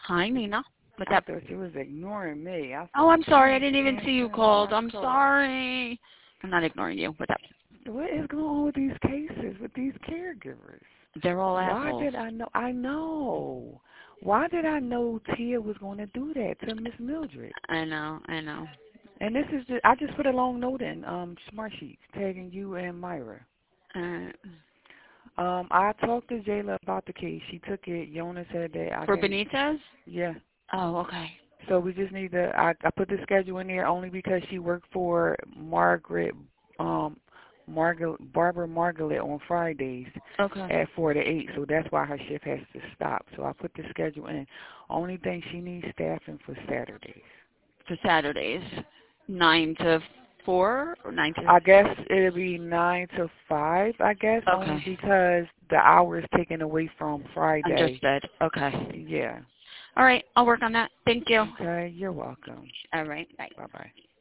Hi, Nina. What's I up? thought you was ignoring me. I Oh, said, I'm sorry. I didn't even see you answering called. my I'm call. sorry. I'm not ignoring you. What's up? What is going on with these cases, with these caregivers? They're all Why assholes. did I know? I know. Why did I know Tia was going to do that to Miss Mildred? I know. I know. And this is I just put a long note in Smart Sheets tagging you and Myra. Uh, I talked to Jayla about the case. She took it. Yona said that I for can. Benitez? Yeah. Oh, okay. So we just need to. I put the schedule in there only because she worked for Barbara Margaret on Fridays Okay. at 4 to 8. So that's why her shift has to stop. So I put the schedule in. Only thing she needs staffing for Saturdays. For Saturdays, 9 to 4 or 9 to. I guess it'll be 9 to 5. I guess only Okay. because the hour is taken away from Friday. Understood. Okay. Yeah. All right. I'll work on that. Thank you. Okay. You're welcome. All right. Bye. Bye bye.